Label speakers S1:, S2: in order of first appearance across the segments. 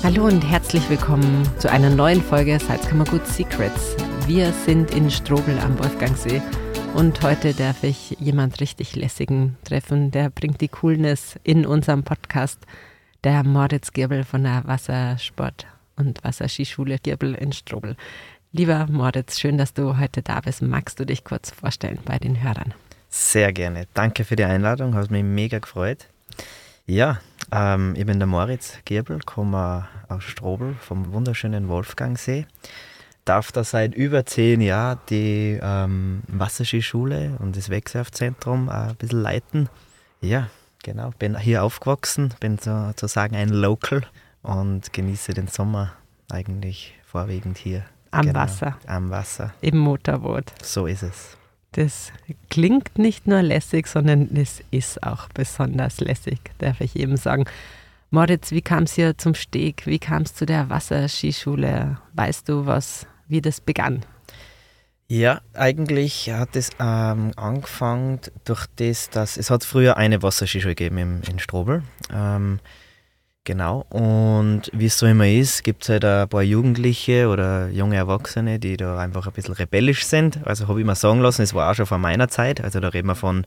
S1: Hallo und herzlich willkommen zu einer neuen Folge Salzkammergut Secrets. Wir sind in Strobl am Wolfgangsee und heute darf ich jemand richtig lässigen treffen, der bringt die Coolness in unserem Podcast, der Moritz Girbel von der Wassersport- und Wasserskischule Girbel in Strobl. Lieber Moritz, schön, dass du heute da bist. Magst du dich kurz vorstellen bei den Hörern?
S2: Sehr gerne. Danke für die Einladung, hat mich mega gefreut. Ja, ich bin der Moritz Girbel, komme aus Strobl vom wunderschönen Wolfgangsee. Darf da seit über 10 Jahren die Wasserskischule und das Wegsurfzentrum ein bisschen leiten. Ja, genau, bin hier aufgewachsen, bin sozusagen ein Local und genieße den Sommer eigentlich vorwiegend hier.
S1: Am Wasser.
S2: Am Wasser.
S1: Im Motorboot.
S2: So ist es.
S1: Das klingt nicht nur lässig, sondern es ist auch besonders lässig, darf ich eben sagen. Moritz, wie kam es hier zum Steg? Wie kam es zu der Wasserskischule? Weißt du, wie das begann?
S2: Ja, eigentlich hat es angefangen durch das, dass es hat früher eine Wasserskischule gegeben in Strobl. Genau, und wie es so immer ist, gibt es halt ein paar Jugendliche oder junge Erwachsene, die da einfach ein bisschen rebellisch sind. Also habe ich mir sagen lassen, es war auch schon vor meiner Zeit, also da reden wir von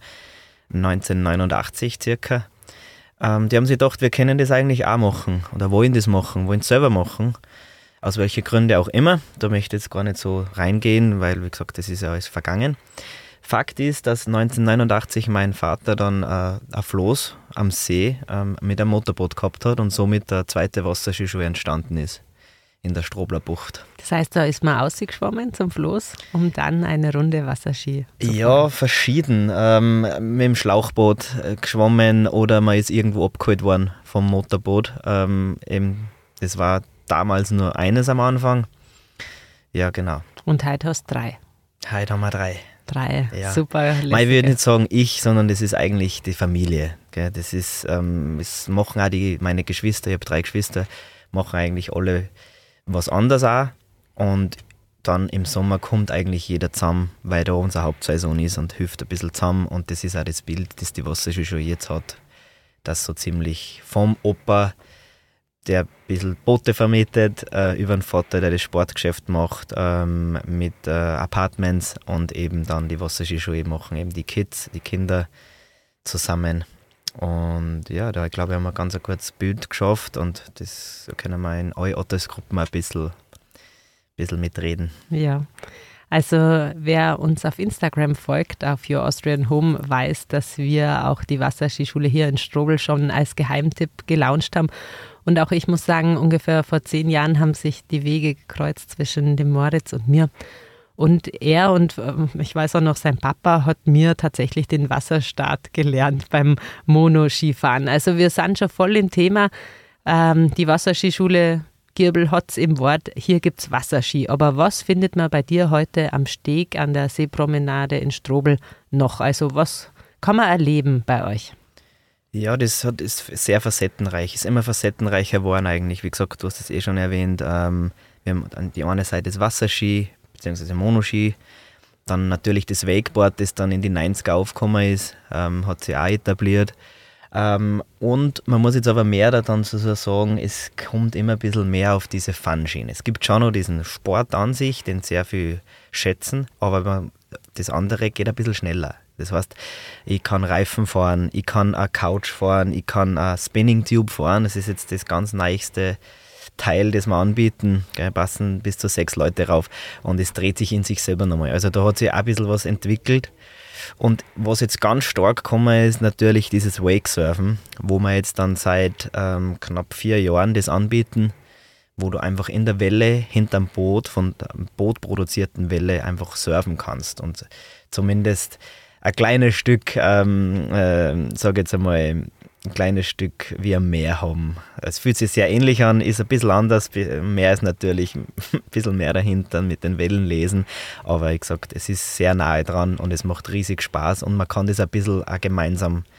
S2: 1989 circa. Die haben sich gedacht, wir können das eigentlich auch machen oder wollen das machen, wollen es selber machen. Aus welchen Gründen auch immer. Da möchte ich jetzt gar nicht so reingehen, weil, wie gesagt, das ist ja alles vergangen. Fakt ist, dass 1989 mein Vater dann ein Floß am See mit einem Motorboot gehabt hat und somit der zweite Wasserskischule entstanden ist in der Strobler Bucht.
S1: Das heißt, da ist man ausgeschwommen zum Floß, um dann eine Runde Wasserski zu fahren?
S2: Ja, verschieden. Mit dem Schlauchboot geschwommen oder man ist irgendwo abgeholt worden vom Motorboot. Das war damals nur eines am Anfang. Ja, genau.
S1: Und heute hast du 3?
S2: Heute haben wir 3.
S1: 3,
S2: ja.
S1: Super lässige.
S2: Ich würde nicht sagen ich, sondern das ist eigentlich die Familie. Gell? Das ist, das machen auch meine Geschwister, ich habe 3 Geschwister, machen eigentlich alle was anderes auch. Und dann im Sommer kommt eigentlich jeder zusammen, weil da unsere Hauptsaison ist und hilft ein bisschen zusammen. Und das ist auch das Bild, das die Wasserskischule jetzt hat, das so ziemlich vom Opa, der ein bisschen Boote vermietet, über einen Vater, der das Sportgeschäft macht, mit Apartments und eben dann die Wasserskischule machen eben die Kids, die Kinder zusammen. Und ja, da glaube ich, haben wir ein ganz kurzes Bild geschafft und das können wir in allen Altersgruppen ein bisschen mitreden.
S1: Ja, also wer uns auf Instagram folgt, auf Your Austrian Home, weiß, dass wir auch die Wasserskischule hier in Strobl schon als Geheimtipp gelauncht haben. Und auch ich muss sagen, ungefähr vor 10 Jahren haben sich die Wege gekreuzt zwischen dem Moritz und mir. Und er und ich weiß auch noch, sein Papa hat mir tatsächlich den Wasserstart gelernt beim Monoskifahren. Also wir sind schon voll im Thema. Die Wasserskischule Girbel hat es im Wort, hier gibt es Wasserski. Aber was findet man bei dir heute am Steg an der Seepromenade in Strobl noch? Also was kann man erleben bei euch?
S2: Ja, das ist sehr facettenreich, ist immer facettenreicher geworden eigentlich. Wie gesagt, du hast es schon erwähnt, wir haben an die eine Seite das Wasserski, beziehungsweise Monoski, dann natürlich das Wakeboard, das dann in die 90er aufgekommen ist, hat sich auch etabliert. Und man muss jetzt aber mehr daran so sagen, es kommt immer ein bisschen mehr auf diese Fun-Schiene. Es gibt schon noch diesen Sport an sich, den sehr viel schätzen, aber das andere geht ein bisschen schneller. Das heißt, ich kann Reifen fahren, ich kann eine Couch fahren, ich kann eine Spinning Tube fahren. Das ist jetzt das ganz neueste Teil, das wir anbieten. Gell, passen bis zu 6 Leute rauf und es dreht sich in sich selber nochmal. Also da hat sich auch ein bisschen was entwickelt. Und was jetzt ganz stark gekommen ist, natürlich dieses Wakesurfen, wo wir jetzt dann seit knapp 4 Jahren das anbieten, wo du einfach in der Welle hinterm Boot, von der bootproduzierten Welle einfach surfen kannst und zumindest ein kleines Stück, sage jetzt einmal, ein kleines Stück wie am Meer haben. Es fühlt sich sehr ähnlich an, ist ein bisschen anders. Meer ist natürlich ein bisschen mehr dahinter mit den Wellen lesen. Aber wie gesagt, es ist sehr nahe dran und es macht riesig Spaß und man kann das ein bisschen auch gemeinsam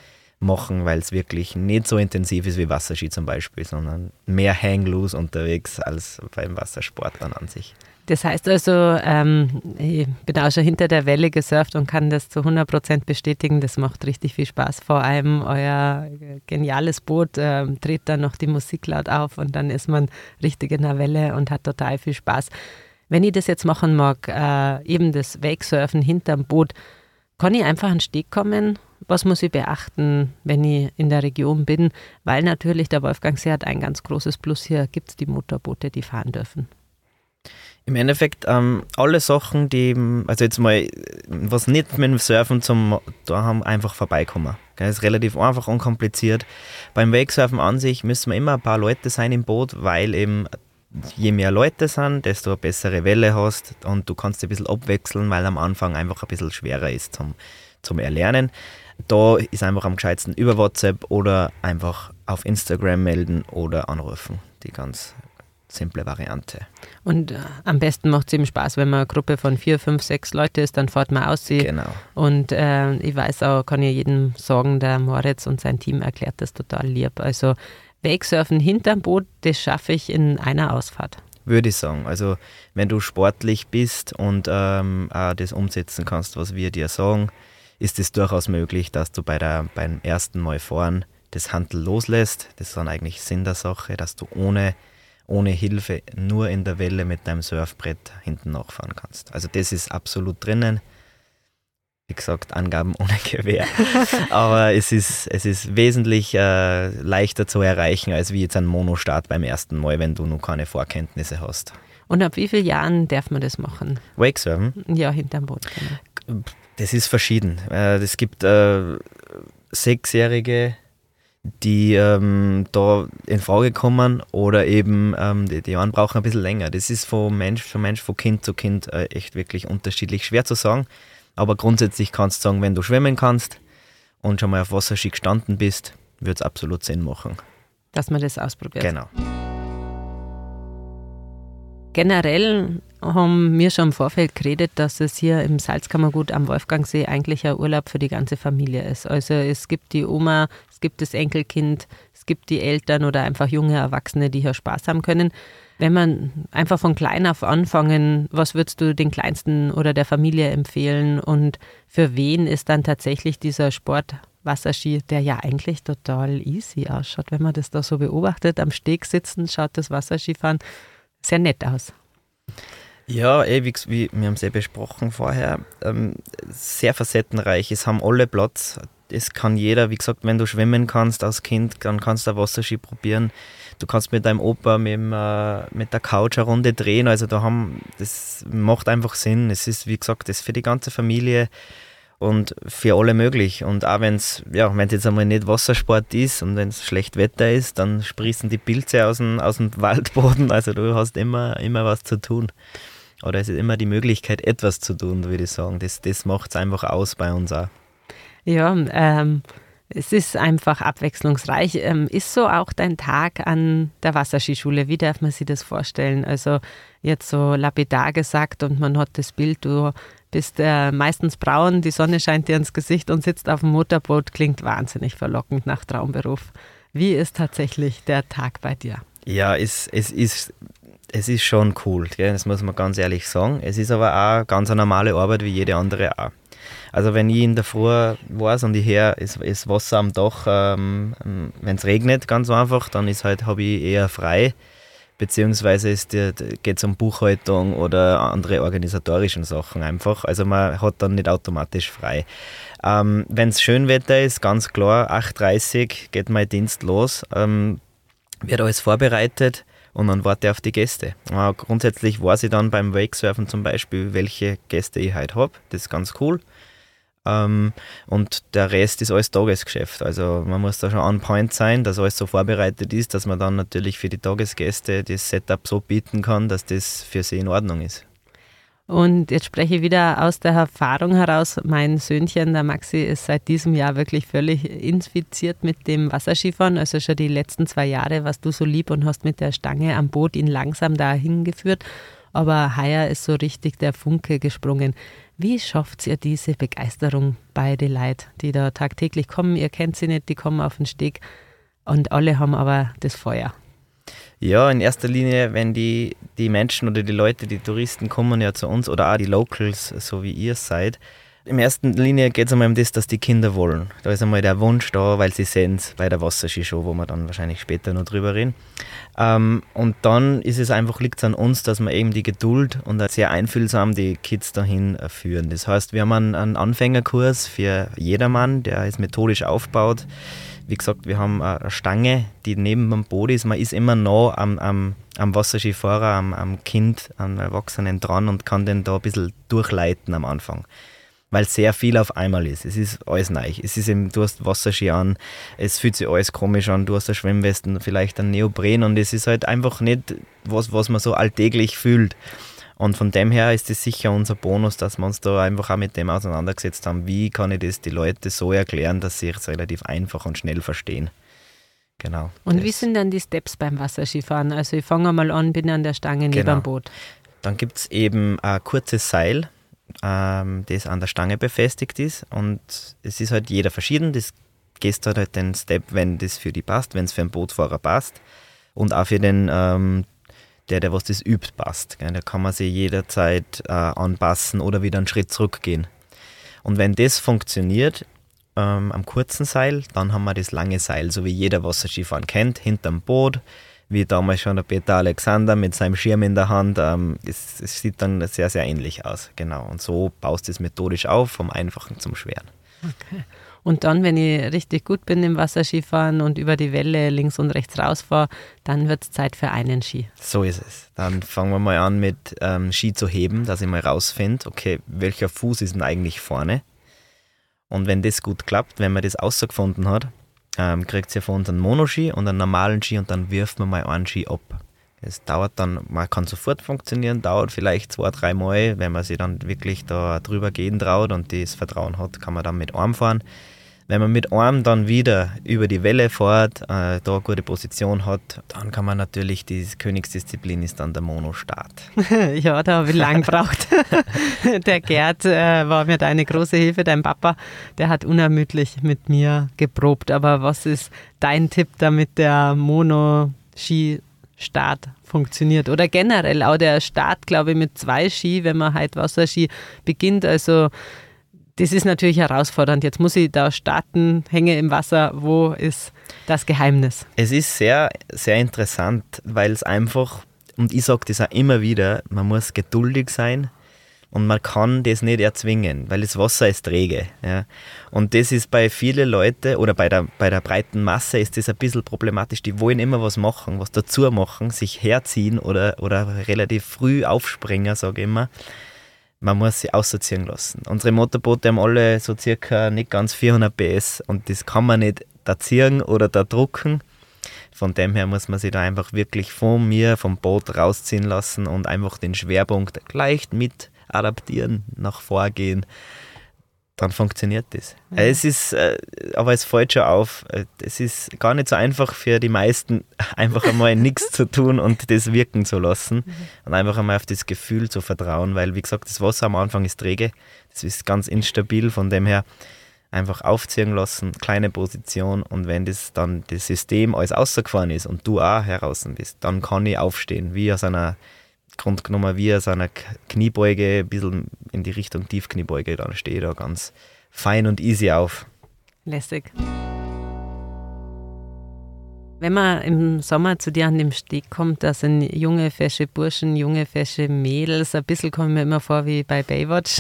S2: machen, weil es wirklich nicht so intensiv ist wie Wasserski zum Beispiel, sondern mehr hang-loose unterwegs als beim Wassersport dann an sich.
S1: Das heißt also, ich bin auch schon hinter der Welle gesurft und kann das zu 100% bestätigen. Das macht richtig viel Spaß. Vor allem euer geniales Boot dreht dann noch die Musik laut auf und dann ist man richtig in der Welle und hat total viel Spaß. Wenn ich das jetzt machen mag, eben das Wakesurfen hinterm Boot, kann ich einfach an den Steg kommen? Was muss ich beachten, wenn ich in der Region bin? Weil natürlich der Wolfgangsee hat ein ganz großes Plus. Hier gibt es die Motorboote, die fahren dürfen.
S2: Im Endeffekt alle Sachen, die, also jetzt mal, was nicht mit dem Surfen zum daheim einfach vorbeikommen. Das ist relativ einfach, unkompliziert. Beim Wakesurfen an sich müssen wir immer ein paar Leute sein im Boot, weil eben je mehr Leute sind, desto eine bessere Welle hast und du kannst ein bisschen abwechseln, weil am Anfang einfach ein bisschen schwerer ist zum Erlernen. Da ist einfach am gescheitsten über WhatsApp oder einfach auf Instagram melden oder anrufen. Die ganz simple Variante.
S1: Und am besten macht es eben Spaß, wenn man eine Gruppe von 4, 5, 6 Leute ist, dann fährt man aus.
S2: Genau.
S1: Und ich weiß auch, kann ja jedem sagen, der Moritz und sein Team erklärt das total lieb. Also Wakesurfen hinterm Boot, das schaffe ich in einer Ausfahrt.
S2: Würde ich sagen. Also wenn du sportlich bist und auch das umsetzen kannst, was wir dir sagen, ist es durchaus möglich, dass du beim ersten Mal fahren das Handel loslässt. Das ist dann eigentlich Sinn der Sache, dass du ohne Hilfe nur in der Welle mit deinem Surfbrett hinten nachfahren kannst. Also das ist absolut drinnen. Wie gesagt, Angaben ohne Gewähr. Aber es ist wesentlich leichter zu erreichen, als wie jetzt ein Monostart beim ersten Mal, wenn du noch keine Vorkenntnisse hast.
S1: Und ab wie vielen Jahren darf man das machen?
S2: Wakesurfen?
S1: Ja, hinterm Boot. Genau.
S2: Das ist verschieden. Es gibt 6-Jährige, die da in Frage kommen oder eben die einen brauchen ein bisschen länger. Das ist von Mensch zu Mensch, von Kind zu Kind echt wirklich unterschiedlich. Schwer zu sagen, aber grundsätzlich kannst du sagen, wenn du schwimmen kannst und schon mal auf Wasserski gestanden bist, wird es absolut Sinn machen.
S1: Dass man das ausprobiert.
S2: Genau.
S1: Generell haben wir schon im Vorfeld geredet, dass es hier im Salzkammergut am Wolfgangsee eigentlich ein Urlaub für die ganze Familie ist. Also es gibt die Oma, es gibt das Enkelkind, es gibt die Eltern oder einfach junge Erwachsene, die hier Spaß haben können. Wenn man einfach von klein auf anfangen, was würdest du den Kleinsten oder der Familie empfehlen und für wen ist dann tatsächlich dieser Sport Wasserski, der ja eigentlich total easy ausschaut, wenn man das da so beobachtet, am Steg sitzen, schaut das Wasserskifahren sehr nett aus.
S2: Ja, wie wir haben es besprochen vorher, sehr facettenreich. Es haben alle Platz. Es kann jeder, wie gesagt, wenn du schwimmen kannst als Kind, dann kannst du Wasserski probieren. Du kannst mit deinem Opa mit der Couch eine Runde drehen. Also das macht einfach Sinn. Es ist, wie gesagt, das ist für die ganze Familie und für alle möglich. Und auch wenn es jetzt einmal nicht Wassersport ist und wenn es schlecht Wetter ist, dann sprießen die Pilze aus dem Waldboden. Also du hast immer was zu tun. Oder es ist immer die Möglichkeit, etwas zu tun, würde ich sagen. Das macht es einfach aus bei uns auch.
S1: Ja, es ist einfach abwechslungsreich. Ist so auch dein Tag an der Wasserskischule? Wie darf man sich das vorstellen? Also jetzt so lapidar gesagt und man hat das Bild, du bist meistens braun, die Sonne scheint dir ins Gesicht und sitzt auf dem Motorboot, klingt wahnsinnig verlockend nach Traumberuf. Wie ist tatsächlich der Tag bei dir?
S2: Ja, es ist schon cool, gell? Das muss man ganz ehrlich sagen. Es ist aber auch ganz eine normale Arbeit wie jede andere auch. Also wenn ich in der Früh weiß und ich höre, ist Wasser am Dach, wenn es regnet, ganz einfach, dann habe ich eher frei, beziehungsweise geht es um Buchhaltung oder andere organisatorische Sachen einfach. Also man hat dann nicht automatisch frei. Wenn es Schönwetter ist, ganz klar, 8:30 Uhr geht mein Dienst los, wird alles vorbereitet. Und dann warte ich auf die Gäste. Grundsätzlich weiß ich dann beim Wakesurfen zum Beispiel, welche Gäste ich heute habe. Das ist ganz cool. Und der Rest ist alles Tagesgeschäft. Also man muss da schon on point sein, dass alles so vorbereitet ist, dass man dann natürlich für die Tagesgäste das Setup so bieten kann, dass das für sie in Ordnung ist.
S1: Und jetzt spreche ich wieder aus der Erfahrung heraus. Mein Söhnchen, der Maxi, ist seit diesem Jahr wirklich völlig infiziert mit dem Wasserskifahren. Also schon die letzten 2 Jahre warst du so lieb und hast mit der Stange am Boot ihn langsam dahin geführt. Aber heuer ist so richtig der Funke gesprungen. Wie schafft ihr diese Begeisterung bei den Leuten, die da tagtäglich kommen? Ihr kennt sie nicht, die kommen auf den Steg und alle haben aber das Feuer.
S2: Ja, in erster Linie, wenn die Menschen oder die Leute, die Touristen kommen ja zu uns oder auch die Locals, so wie ihr seid. In erster Linie geht es einmal um das, dass die Kinder wollen. Da ist einmal der Wunsch da, weil sie sehen es bei der Wasserski-Show, wo wir dann wahrscheinlich später noch drüber reden. Und dann liegt es an uns, dass wir eben die Geduld und sehr einfühlsam die Kids dahin führen. Das heißt, wir haben einen Anfängerkurs für jedermann, der ist methodisch aufgebaut. Wie gesagt, wir haben eine Stange, die neben dem Boot ist. Man ist immer nah am Wasserskifahrer, am Kind, am Erwachsenen dran und kann den da ein bisschen durchleiten am Anfang. Weil sehr viel auf einmal ist. Es ist alles neu. Es ist eben, du hast Wasserski an, es fühlt sich alles komisch an, du hast eine Schwimmweste, vielleicht einen Neopren und es ist halt einfach nicht was man so alltäglich fühlt. Und von dem her ist es sicher unser Bonus, dass wir uns da einfach auch mit dem auseinandergesetzt haben, wie kann ich das die Leute so erklären, dass sie es relativ einfach und schnell verstehen. Genau.
S1: Und wie sind dann die Steps beim Wasserskifahren? Also ich fange mal an, bin an der Stange neben dem Boot.
S2: Dann gibt es eben ein kurzes Seil, das an der Stange befestigt ist und es ist halt jeder verschieden. Das gehst halt den Step, wenn das für die passt, wenn es für einen Bootfahrer passt und auch für den der was das übt, passt. Da kann man sich jederzeit anpassen oder wieder einen Schritt zurückgehen. Und wenn das funktioniert, am kurzen Seil, dann haben wir das lange Seil, so wie jeder Wasserskifahren kennt, hinterm Boot, wie damals schon der Peter Alexander mit seinem Schirm in der Hand. Es sieht dann sehr, sehr ähnlich aus. Genau. Und so baust du es methodisch auf, vom Einfachen zum Schweren.
S1: Okay. Und dann, wenn ich richtig gut bin im Wasserskifahren und über die Welle links und rechts rausfahre, dann wird es Zeit für einen Ski.
S2: So ist es. Dann fangen wir mal an mit Ski zu heben, dass ich mal rausfinde, okay, welcher Fuß ist denn eigentlich vorne? Und wenn das gut klappt, wenn man das rausgefunden hat, kriegt ihr von uns einen Monoski und einen normalen Ski und dann wirft man mal einen Ski ab. Es dauert dann, man kann sofort funktionieren, dauert vielleicht 2-3 Mal, wenn man sich dann wirklich da drüber gehen traut und das Vertrauen hat, kann man dann mit Arm fahren. Wenn man mit Arm dann wieder über die Welle fährt, da eine gute Position hat, dann kann man natürlich, die Königsdisziplin ist dann der Monostart.
S1: Ja, da habe ich lang gebraucht. Der Gerd war mir da eine große Hilfe, dein Papa, der hat unermüdlich mit mir geprobt. Aber was ist dein Tipp, damit der Mono-Ski-Start funktioniert? Oder generell auch der Start, glaube ich, mit 2 Ski, wenn man halt Wasserski beginnt, also das ist natürlich herausfordernd. Jetzt muss ich da starten, hänge im Wasser. Wo ist das Geheimnis?
S2: Es ist sehr, sehr interessant, weil es einfach, und ich sage das auch immer wieder, man muss geduldig sein und man kann das nicht erzwingen, weil das Wasser ist träge. Ja. Und das ist bei vielen Leuten oder bei der breiten Masse ist das ein bisschen problematisch. Die wollen immer was machen, was dazu machen, sich herziehen oder relativ früh aufspringen, sage ich immer. Man muss sie ausziehen lassen. Unsere Motorboote haben alle so circa nicht ganz 400 PS und das kann man nicht da ziehen oder da drucken. Von dem her muss man sich da einfach wirklich vom Boot rausziehen lassen und einfach den Schwerpunkt leicht mit adaptieren, nach vorgehen. Dann funktioniert das. Ja. Aber es fällt schon auf, es ist gar nicht so einfach für die meisten, einfach einmal nichts zu tun und das wirken zu lassen und einfach einmal auf das Gefühl zu vertrauen, weil wie gesagt, das Wasser am Anfang ist träge, das ist ganz instabil, von dem her einfach aufziehen lassen, kleine Position und wenn das dann das System alles rausgefahren ist und du auch heraus bist, dann kann ich aufstehen, wie aus einer Kniebeuge, ein bisschen in die Richtung Tiefkniebeuge, dann stehe ich da ganz fein und easy auf.
S1: Lässig. Wenn man im Sommer zu dir an dem Steg kommt, da sind junge, fesche Burschen, junge, fesche Mädels, ein bisschen kommen mir immer vor wie bei Baywatch.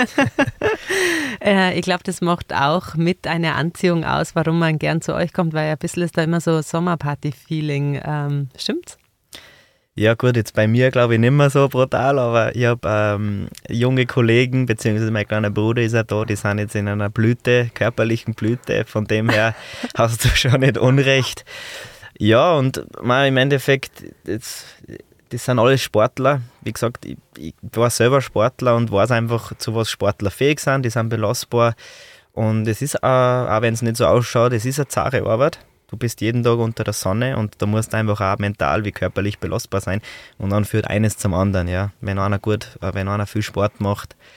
S1: Ich glaube, das macht auch mit eine Anziehung aus, warum man gern zu euch kommt, weil ein bisschen ist da immer so Sommerparty-Feeling. Stimmt's?
S2: Ja gut, jetzt bei mir glaube ich nicht mehr so brutal, aber ich habe junge Kollegen, beziehungsweise mein kleiner Bruder ist ja da, die sind jetzt in einer Blüte, körperlichen Blüte, von dem her hast du schon nicht Unrecht. Ja, und im Endeffekt, das sind alles Sportler. Wie gesagt, ich war selber Sportler und weiß einfach, zu was Sportler fähig sind, die sind belastbar. Und es ist, auch wenn es nicht so ausschaut, es ist eine zahre Arbeit. Du bist jeden Tag unter der Sonne und da musst du einfach auch mental wie körperlich belastbar sein. Und dann führt eines zum anderen. Ja. Wenn einer viel Sport macht,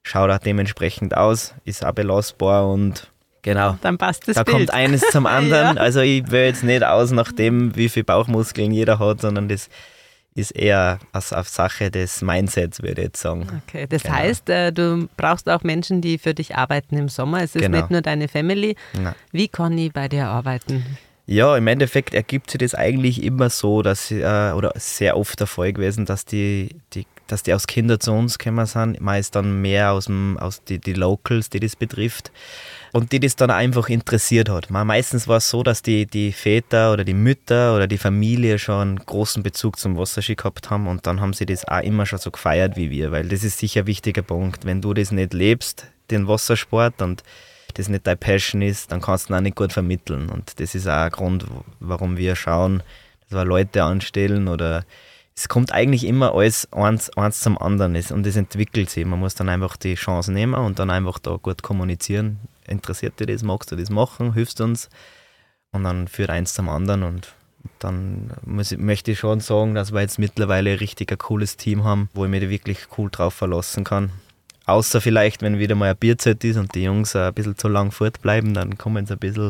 S2: schaut auch dementsprechend aus, ist auch belastbar und genau.
S1: Dann passt das
S2: Da
S1: Bild.
S2: kommt eines zum anderen.
S1: Ja.
S2: Also ich will jetzt nicht aus nach dem, wie viele Bauchmuskeln jeder hat, sondern das ist eher auf Sache des Mindsets, würde ich jetzt sagen.
S1: Okay, das
S2: Genau.
S1: heißt, du brauchst auch Menschen, die für dich arbeiten im Sommer. Es ist
S2: Genau.
S1: nicht nur deine Family.
S2: Nein.
S1: Wie kann ich bei dir arbeiten?
S2: Ja, im Endeffekt ergibt sich das eigentlich immer so, dass oder sehr oft der Fall gewesen, dass die aus Kinder zu uns gekommen sind, meist dann mehr aus die Locals, die das betrifft und die das dann einfach interessiert hat. Meistens war es so, dass die Väter oder die Mütter oder die Familie schon einen großen Bezug zum Wasserski gehabt haben und dann haben sie das auch immer schon so gefeiert wie wir, weil das ist sicher ein wichtiger Punkt. Wenn du das nicht lebst, den Wassersport, und das nicht deine Passion ist, dann kannst du ihn auch nicht gut vermitteln. Und das ist auch ein Grund, warum wir schauen, dass wir Leute anstellen oder es kommt eigentlich immer alles eins zum anderen und es entwickelt sich. Man muss dann einfach die Chance nehmen und dann einfach da gut kommunizieren. Interessiert dich das? Magst du das machen? Hilfst uns? Und dann führt eins zum anderen und dann möchte ich schon sagen, dass wir jetzt mittlerweile ein richtig cooles Team haben, wo ich mich wirklich cool drauf verlassen kann. Außer vielleicht, wenn wieder mal ein Bierzeit ist und die Jungs ein bisschen zu lang fortbleiben, dann kommen sie ein bisschen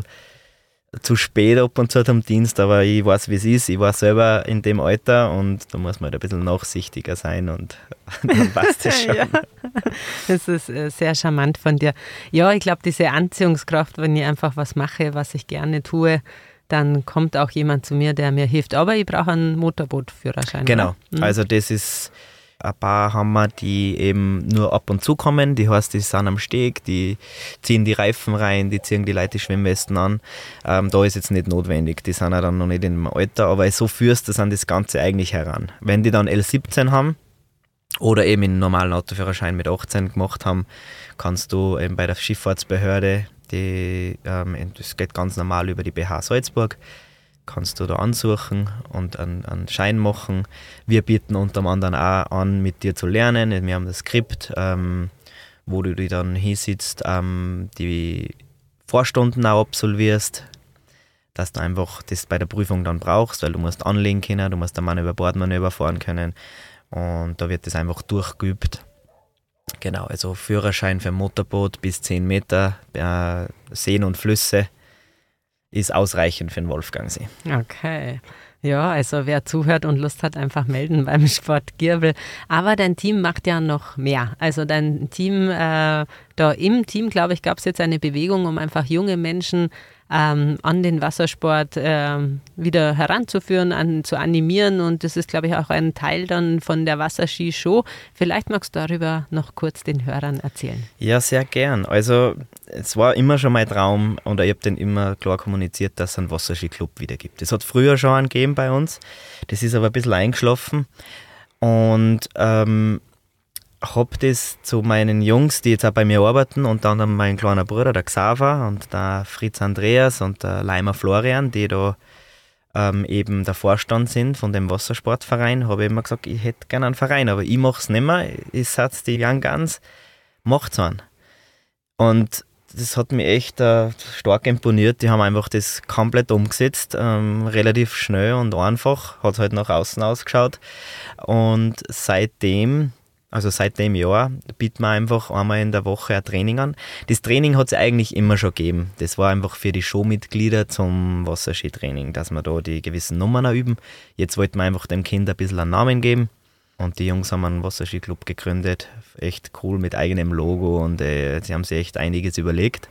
S2: zu spät ab und zu am Dienst, aber ich weiß, wie es ist. Ich war selber in dem Alter und da muss man halt ein bisschen nachsichtiger sein und dann passt das schon.
S1: Ja. Das ist sehr charmant von dir. Ja, ich glaube, diese Anziehungskraft, wenn ich einfach was mache, was ich gerne tue, dann kommt auch jemand zu mir, der mir hilft. Aber ich brauche einen Motorbootführerschein.
S2: Genau,
S1: oder?
S2: also das ist... Ein paar haben wir, die eben nur ab und zu kommen, die heißt, die sind am Steg, die ziehen die Reifen rein, die ziehen die Leute die Schwimmwesten an. Da ist jetzt nicht notwendig, die sind ja dann noch nicht im Alter, aber so führst du an das Ganze eigentlich heran. Wenn die dann L17 haben oder eben einen normalen Autoführerschein mit 18 gemacht haben, kannst du eben bei der Schifffahrtsbehörde, das geht ganz normal über die BH Salzburg, kannst du da ansuchen und einen Schein machen. Wir bieten unter anderem auch an, mit dir zu lernen. Wir haben das Skript, wo du dich dann hinsitzt, die Vorstunden auch absolvierst, dass du einfach das bei der Prüfung dann brauchst, weil du musst anlegen können, du musst ein Bordmanöver fahren können und da wird das einfach durchgeübt. Genau, also Führerschein für Motorboot bis 10 Meter, Seen und Flüsse, ist ausreichend für den Wolfgangsee.
S1: Okay. Ja, also wer zuhört und Lust hat, einfach melden beim Sport Girbel. Aber dein Team macht ja noch mehr. Also dein Team, da im Team, glaube ich, gab es jetzt eine Bewegung, um einfach junge Menschen an den Wassersport wieder heranzuführen, zu animieren. Und das ist, glaube ich, auch ein Teil dann von der Wasserski-Show. Vielleicht magst du darüber noch kurz den Hörern erzählen.
S2: Ja, sehr gern. Also es war immer schon mein Traum und ich habe den immer klar kommuniziert, dass es einen Wasserski-Club wieder gibt. Es hat früher schon einen gegeben bei uns, das ist aber ein bisschen eingeschlafen und habe das zu meinen Jungs, die jetzt auch bei mir arbeiten, und dann mein kleiner Bruder, der Xaver, und der Fritz Andreas und der Leimer Florian, die da eben der Vorstand sind von dem Wassersportverein, habe ich immer gesagt, ich hätte gerne einen Verein, aber ich mache es nicht mehr. Ich setze die Young Guns, macht's einen. Und das hat mich echt stark imponiert. Die haben einfach das komplett umgesetzt, relativ schnell und einfach, hat halt nach außen ausgeschaut. Und seit dem Jahr bieten wir einfach einmal in der Woche ein Training an. Das Training hat es eigentlich immer schon gegeben. Das war einfach für die Showmitglieder zum Wasserskitraining, dass wir da die gewissen Nummern üben. Jetzt wollten wir einfach dem Kind ein bisschen einen Namen geben. Und die Jungs haben einen Wasserski-Club gegründet. Echt cool mit eigenem Logo und sie haben sich echt einiges überlegt.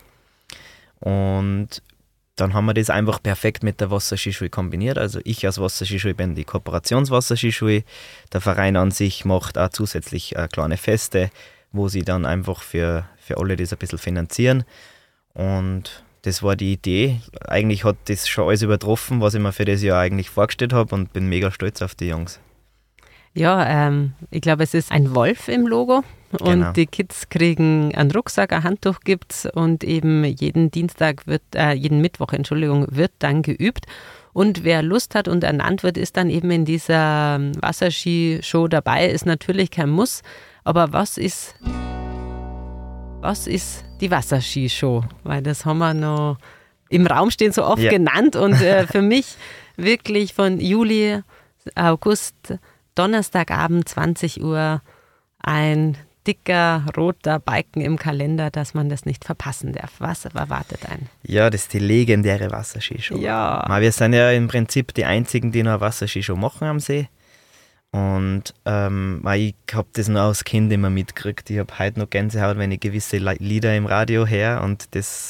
S2: Und dann haben wir das einfach perfekt mit der Wasserskischule kombiniert. Also ich als Wasserskischule bin die Kooperationswasserskischule. Der Verein an sich macht auch zusätzlich kleine Feste, wo sie dann einfach für alle das ein bisschen finanzieren. Und das war die Idee. Eigentlich hat das schon alles übertroffen, was ich mir für das Jahr eigentlich vorgestellt habe, und bin mega stolz auf die Jungs.
S1: Ja, ich glaube, es ist ein Wolf im Logo und
S2: Genau.
S1: Die Kids kriegen einen Rucksack, ein Handtuch gibt's und eben jeden Mittwoch wird dann geübt. Und wer Lust hat und ernannt wird, ist dann eben in dieser Wasserski-Show dabei. Ist natürlich kein Muss, aber was ist die Wasserski-Show? Weil das haben wir noch im Raum stehen so oft genannt und für mich wirklich von Juli, August, Donnerstagabend 20 Uhr ein dicker roter Balken im Kalender, dass man das nicht verpassen darf. Was erwartet einen?
S2: Ja, das ist die legendäre Wasserskishow.
S1: Ja.
S2: Wir sind ja im Prinzip die einzigen, die noch eine Wasserskishow machen am See. Und ich habe das noch als Kind immer mitgekriegt. Ich habe heute noch Gänsehaut, wenn ich gewisse Lieder im Radio höre. Und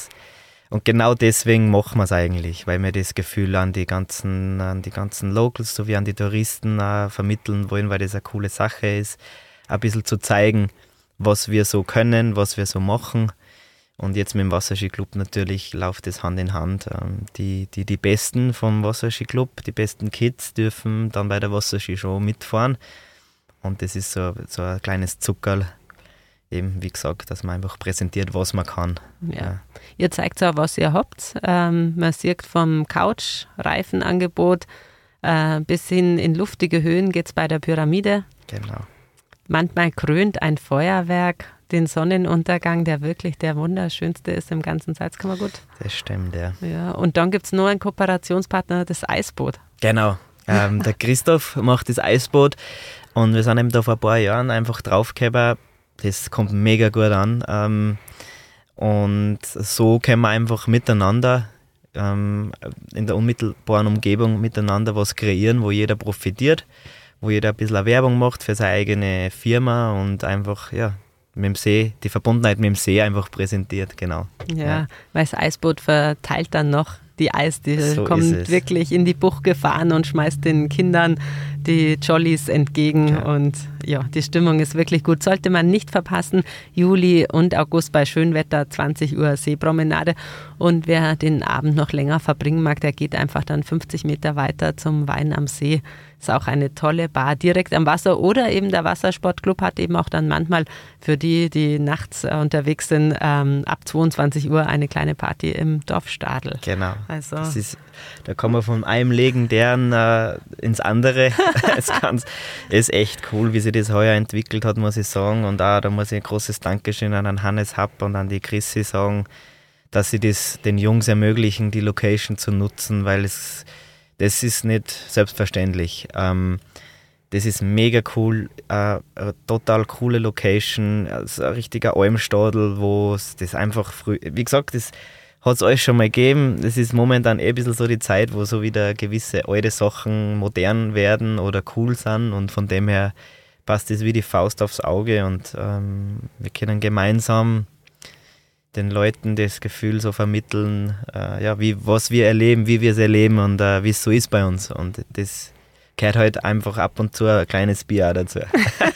S2: genau deswegen machen wir es eigentlich, weil wir das Gefühl an die ganzen Locals sowie an die Touristen vermitteln wollen, weil das eine coole Sache ist. Ein bisschen zu zeigen, was wir so können, was wir so machen. Und jetzt mit dem Wasserskiclub natürlich läuft das Hand in Hand. Die Besten vom Wasserskiclub, die besten Kids dürfen dann bei der Wasserskishow mitfahren. Und das ist so ein kleines Zuckerl, eben wie gesagt, dass man einfach präsentiert, was man kann.
S1: Ja. Ihr zeigt auch, was ihr habt. Man sieht vom Couch-Reifenangebot bis hin in luftige Höhen geht es bei der Pyramide.
S2: Genau.
S1: Manchmal krönt ein Feuerwerk den Sonnenuntergang, der wirklich der wunderschönste ist im ganzen Salzkammergut.
S2: Das stimmt, ja.
S1: Ja, und dann gibt es noch einen Kooperationspartner, das Eisboot.
S2: Genau. Der Christoph macht das Eisboot und wir sind eben da vor ein paar Jahren einfach draufgekommen. Das kommt mega gut an. Und so können wir einfach miteinander in der unmittelbaren Umgebung miteinander was kreieren, wo jeder profitiert, wo jeder ein bisschen Werbung macht für seine eigene Firma und einfach, ja, mit dem See, die Verbundenheit mit dem See einfach präsentiert, genau.
S1: Ja, weil das Eisboot verteilt dann noch die Eis, die so kommt wirklich in die Bucht gefahren und schmeißt den Kindern die Jollies entgegen. Ja. Und ja, die Stimmung ist wirklich gut. Sollte man nicht verpassen. Juli und August bei Schönwetter, 20 Uhr Seepromenade. Und wer den Abend noch länger verbringen mag, der geht einfach dann 50 Meter weiter zum Wein am See. Ist auch eine tolle Bar direkt am Wasser. Oder eben der Wassersportclub hat eben auch dann manchmal für die nachts unterwegs sind, ab 22 Uhr eine kleine Party im Dorfstadel.
S2: Genau.
S1: Also
S2: da kann man von einem legendären ins andere. Es ist echt cool, wie sich das heuer entwickelt hat, muss ich sagen. Und auch da muss ich ein großes Dankeschön an den Hannes Happ und an die Chrissy sagen, dass sie das den Jungs ermöglichen, die Location zu nutzen, weil das ist nicht selbstverständlich. Das ist mega cool, eine total coole Location, also ein richtiger Almstadel, wo es das einfach wie gesagt, das hat es alles schon mal gegeben. Es ist momentan ein bisschen so die Zeit, wo so wieder gewisse alte Sachen modern werden oder cool sind und von dem her passt das wie die Faust aufs Auge und wir können gemeinsam den Leuten das Gefühl so vermitteln, was wir erleben, wie wir es erleben und wie es so ist bei uns. Und das gehört halt einfach ab und zu ein kleines Bier auch dazu.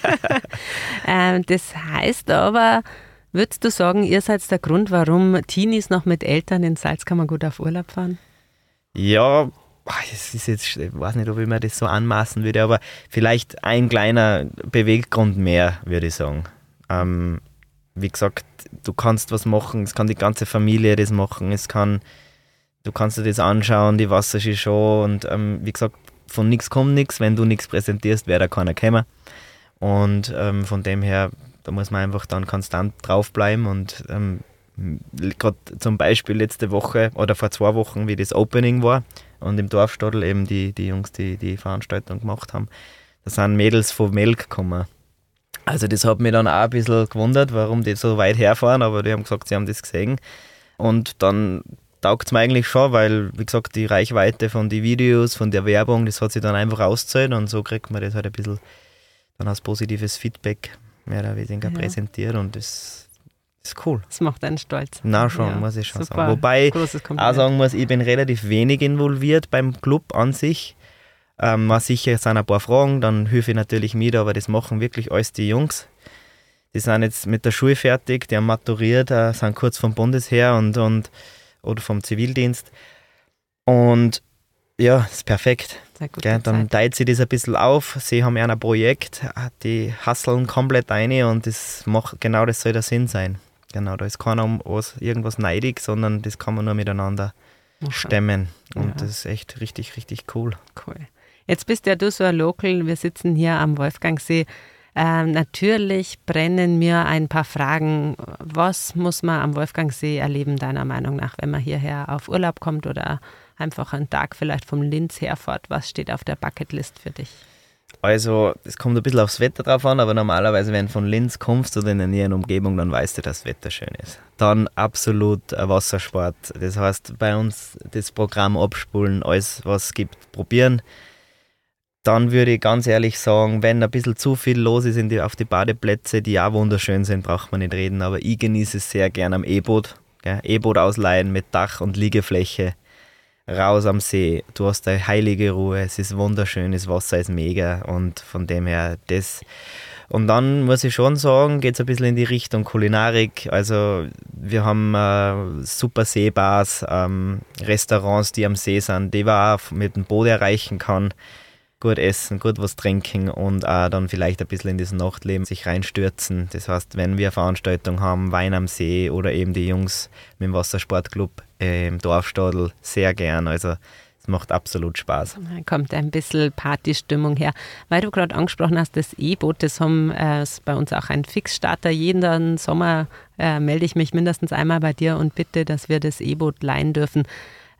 S1: Das heißt aber, würdest du sagen, ihr seid der Grund, warum Teenies noch mit Eltern in Salzkammergut auf Urlaub fahren?
S2: Ja, es ist jetzt, ich weiß nicht, ob ich mir das so anmaßen würde, aber vielleicht ein kleiner Beweggrund mehr, würde ich sagen. Wie gesagt, du kannst was machen, es kann die ganze Familie das machen, du kannst dir das anschauen, die Wasserskishow und wie gesagt, von nichts kommt nichts, wenn du nichts präsentierst, wird da keiner kommen. Und von dem her, da muss man einfach dann konstant draufbleiben und gerade zum Beispiel letzte Woche oder vor 2 Wochen, wie das Opening war und im Dorfstadel eben die Jungs, die Veranstaltung gemacht haben, da sind Mädels von Melk gekommen. Also das hat mich dann auch ein bisschen gewundert, warum die so weit herfahren, aber die haben gesagt, sie haben das gesehen. Und dann taugt es mir eigentlich schon, weil, wie gesagt, die Reichweite von den Videos, von der Werbung, das hat sich dann einfach ausgezahlt und so kriegt man das halt ein bisschen dann als positives Feedback mehr oder weniger präsentiert und das ist cool.
S1: Das macht einen stolz.
S2: Na schon, muss ich schon sagen. Wobei ich auch sagen muss, ich bin relativ wenig involviert beim Club an sich. Sicher sind ein paar Fragen, dann helfe ich natürlich mit, aber das machen wirklich alles die Jungs. Die sind jetzt mit der Schule fertig, die haben maturiert, sind kurz vom Bundesheer oder vom Zivildienst. Und ja, ist perfekt. Dann teilt sich das ein bisschen auf. Sie haben ja ein Projekt, die hustlen komplett rein und genau das soll der Sinn sein. Genau, da ist keiner um irgendwas neidig, sondern das kann man nur miteinander stemmen. Und das ist echt richtig, richtig cool.
S1: Cool. Jetzt bist ja du so ein Local, wir sitzen hier am Wolfgangsee. Natürlich brennen mir ein paar Fragen. Was muss man am Wolfgangsee erleben, deiner Meinung nach, wenn man hierher auf Urlaub kommt oder einfach einen Tag vielleicht vom Linz herfährt? Was steht auf der Bucketlist für dich?
S2: Also, es kommt ein bisschen aufs Wetter drauf an, aber normalerweise, wenn du von Linz kommst oder in der näheren Umgebung, dann weißt du, dass das Wetter schön ist. Dann absolut ein Wassersport. Das heißt, bei uns das Programm abspulen, alles, was es gibt, probieren. Dann würde ich ganz ehrlich sagen, wenn ein bisschen zu viel los ist auf die Badeplätze, die auch wunderschön sind, braucht man nicht reden, aber ich genieße es sehr gern am E-Boot. E-Boot ausleihen mit Dach und Liegefläche. Raus am See, du hast eine heilige Ruhe, es ist wunderschön, das Wasser ist mega und von dem her das. Und dann muss ich schon sagen, geht es ein bisschen in die Richtung Kulinarik. Also wir haben super Seebars, Restaurants, die am See sind, die man auch mit dem Boot erreichen kann. Gut essen, gut was trinken und auch dann vielleicht ein bisschen in das Nachtleben sich reinstürzen. Das heißt, wenn wir Veranstaltungen haben, Wein am See oder eben die Jungs mit dem Wassersportclub im Dorfstadl, sehr gern. Also es macht absolut Spaß.
S1: Da kommt ein bisschen Partystimmung her. Weil du gerade angesprochen hast, das E-Boot, das ist bei uns auch ein Fixstarter. Jeden Sommer melde ich mich mindestens einmal bei dir und bitte, dass wir das E-Boot leihen dürfen.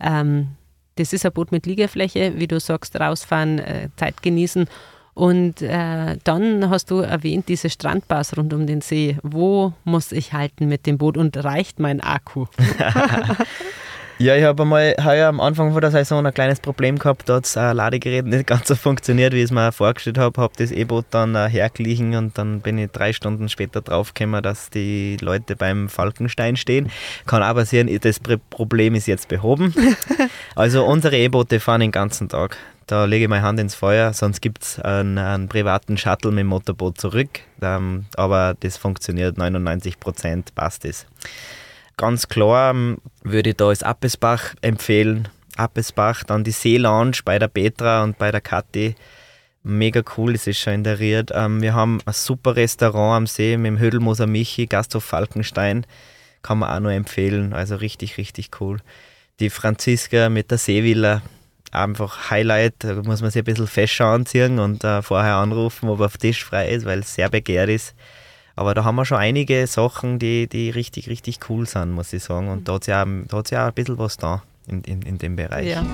S1: Das ist ein Boot mit Liegefläche, wie du sagst, rausfahren, Zeit genießen. Und dann hast du erwähnt, diese Strandbars rund um den See. Wo muss ich halten mit dem Boot und reicht mein Akku?
S2: Ja, ich habe einmal heuer am Anfang von der Saison ein kleines Problem gehabt. Da hat das Ladegerät nicht ganz so funktioniert, wie ich es mir vorgestellt habe. Habe das E-Boot dann hergelegen und dann bin ich 3 Stunden später draufgekommen, dass die Leute beim Falkenstein stehen. Kann aber sehen, das Problem ist jetzt behoben. Also unsere E-Boote fahren den ganzen Tag. Da lege ich meine Hand ins Feuer, sonst gibt es einen privaten Shuttle mit dem Motorboot zurück. Aber das funktioniert, 99% passt es. Ganz klar würde ich da das Appesbach empfehlen. Appesbach, dann die Seelounge bei der Petra und bei der Kathi. Mega cool, es ist schon in der Ried. Wir haben ein super Restaurant am See mit dem Hödelmoser Michi, Gasthof Falkenstein. Kann man auch noch empfehlen, also richtig, richtig cool. Die Franziska mit der Seevilla, einfach Highlight. Da muss man sich ein bisschen fescher anziehen und vorher anrufen, ob auf Tisch frei ist, weil es sehr begehrt ist. Aber da haben wir schon einige Sachen, die richtig, richtig cool sind, muss ich sagen. Und da hat es ja auch ein bisschen was da in dem Bereich. Ja.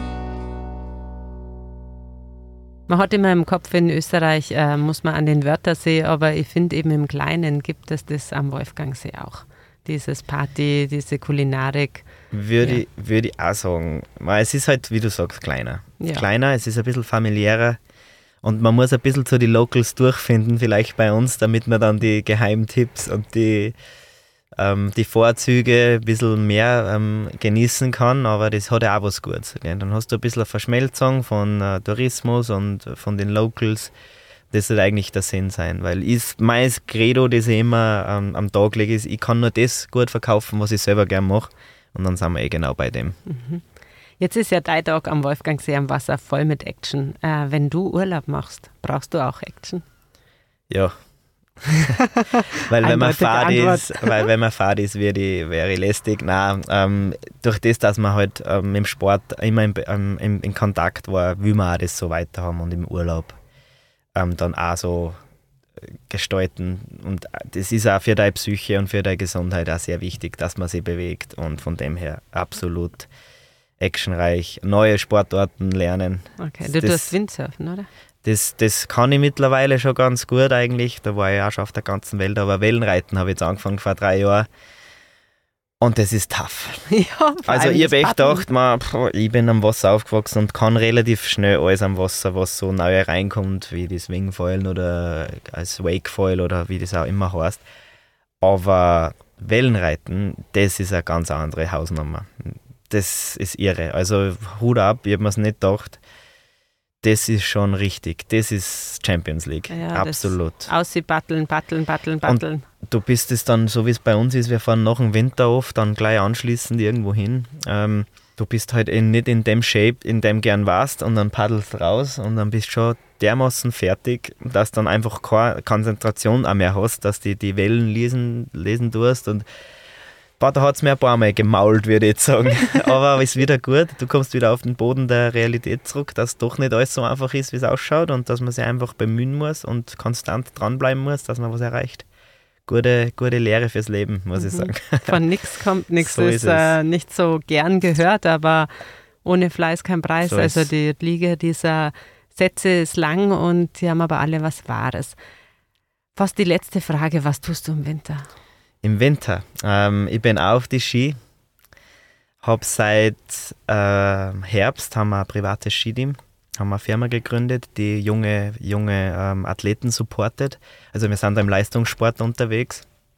S1: Man hat immer im Kopf, in Österreich muss man an den Wörthersee, aber ich finde eben im Kleinen gibt es das am Wolfgangsee auch. Dieses Party, diese Kulinarik.
S2: Würde ich auch sagen. Es ist halt, wie du sagst, kleiner. Ja. Kleiner, es ist ein bisschen familiärer. Und man muss ein bisschen zu den Locals durchfinden, vielleicht bei uns, damit man dann die Geheimtipps und die Vorzüge ein bisschen mehr genießen kann. Aber das hat ja auch was Gutes. Gell? Dann hast du ein bisschen eine Verschmelzung von Tourismus und von den Locals. Das wird eigentlich der Sinn sein. Weil mein Credo, das ich immer am Tag lege, ist, ich kann nur das gut verkaufen, was ich selber gerne mache. Und dann sind wir genau bei dem.
S1: Mhm. Jetzt ist ja dein Tag am Wolfgangsee am Wasser voll mit Action. Wenn du Urlaub machst, brauchst du auch Action?
S2: Ja. Weil wenn man fad ist, wäre ich lästig. Nein, durch das, dass man halt im Sport immer in Kontakt war, will man auch das so weiter haben und im Urlaub dann auch so gestalten. Und das ist auch für deine Psyche und für deine Gesundheit auch sehr wichtig, dass man sich bewegt und von dem her absolut actionreich, neue Sportarten lernen.
S1: Okay, du tust Windsurfen, oder?
S2: Das kann ich mittlerweile schon ganz gut eigentlich. Da war ich auch schon auf der ganzen Welt, aber Wellenreiten habe ich jetzt angefangen vor 3 Jahren. Und das ist tough. Ja, also ich habe echt gedacht, ich bin am Wasser aufgewachsen und kann relativ schnell alles am Wasser, was so neu reinkommt, wie das Wingfoilen oder als Wakefoil oder wie das auch immer heißt. Aber Wellenreiten, das ist eine ganz andere Hausnummer. Das ist irre. Also Hut ab, ich habe mir es nicht gedacht. Das ist schon richtig. Das ist Champions League. Ja, absolut.
S1: Batteln.
S2: Und du bist es dann, so wie es bei uns ist, wir fahren nach dem Winter oft dann gleich anschließend irgendwo hin. Du bist halt nicht in dem Shape, in dem gern warst und dann paddelst raus und dann bist du schon dermaßen fertig, dass dann einfach keine Konzentration auch mehr hast, dass du die Wellen lesen tust und da hat es mir ein paar Mal gemault, würde ich jetzt sagen. Aber es ist wieder gut. Du kommst wieder auf den Boden der Realität zurück, dass doch nicht alles so einfach ist, wie es ausschaut und dass man sich einfach bemühen muss und konstant dranbleiben muss, dass man was erreicht. Gute Lehre fürs Leben, muss ich sagen.
S1: Von nichts kommt nichts. So ist nicht so gern gehört, aber ohne Fleiß kein Preis. So also die Liege dieser Sätze ist lang und sie haben aber alle was Wahres. Fast die letzte Frage, was tust du im Winter?
S2: Im Winter? Ich bin auch auf die Ski. Habe seit Herbst haben wir ein privates Skiteam, haben wir eine Firma gegründet, die junge Athleten supportet. Also wir sind da im Leistungssport unterwegs.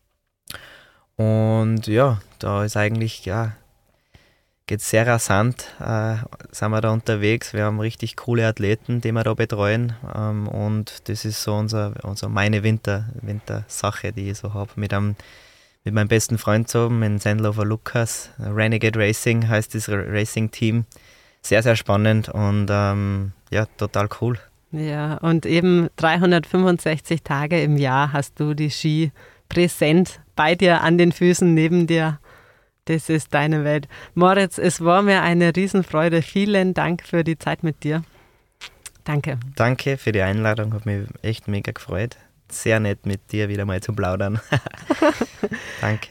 S2: Und ja, da ist eigentlich, geht sehr rasant, sind wir da unterwegs. Wir haben richtig coole Athleten, die wir da betreuen. Und das ist so meine Wintersache, die ich so habe. Mit meinem besten Freund zusammen, mit Sandlofer Lukas. Renegade Racing heißt das Racing-Team. Sehr, sehr spannend und total cool.
S1: Ja, und eben 365 Tage im Jahr hast du die Ski präsent bei dir, an den Füßen, neben dir. Das ist deine Welt. Moritz, es war mir eine Riesenfreude. Vielen Dank für die Zeit mit dir. Danke.
S2: Danke für die Einladung, hat mich echt mega gefreut. Sehr nett mit dir wieder mal zu plaudern. Danke.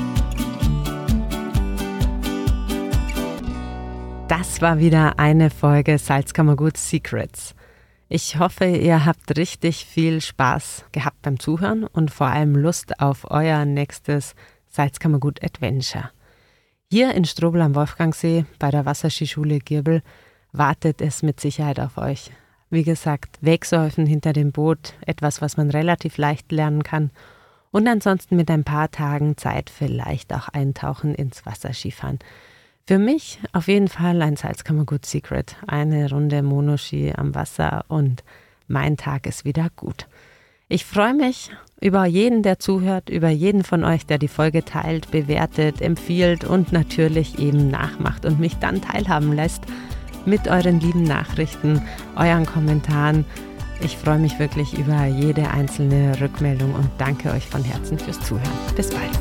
S1: Das war wieder eine Folge Salzkammergut Secrets. Ich hoffe, ihr habt richtig viel Spaß gehabt beim Zuhören und vor allem Lust auf euer nächstes Salzkammergut Adventure. Hier in Strobl am Wolfgangsee bei der Wasserskischule Girbel wartet es mit Sicherheit auf euch. Wie gesagt, Wegsäufen hinter dem Boot, etwas, was man relativ leicht lernen kann. Und ansonsten mit ein paar Tagen Zeit vielleicht auch eintauchen ins Wasserskifahren. Für mich auf jeden Fall ein Salzkammergut Secret. Eine Runde Monoski am Wasser und mein Tag ist wieder gut. Ich freue mich über jeden, der zuhört, über jeden von euch, der die Folge teilt, bewertet, empfiehlt und natürlich eben nachmacht und mich dann teilhaben lässt mit euren lieben Nachrichten, euren Kommentaren. Ich freue mich wirklich über jede einzelne Rückmeldung und danke euch von Herzen fürs Zuhören. Bis bald.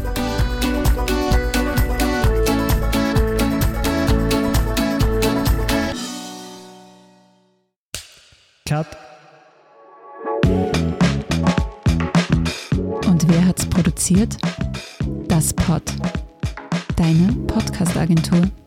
S3: Cut. Und wer hat's produziert? Das Pod. Deine Podcast-Agentur.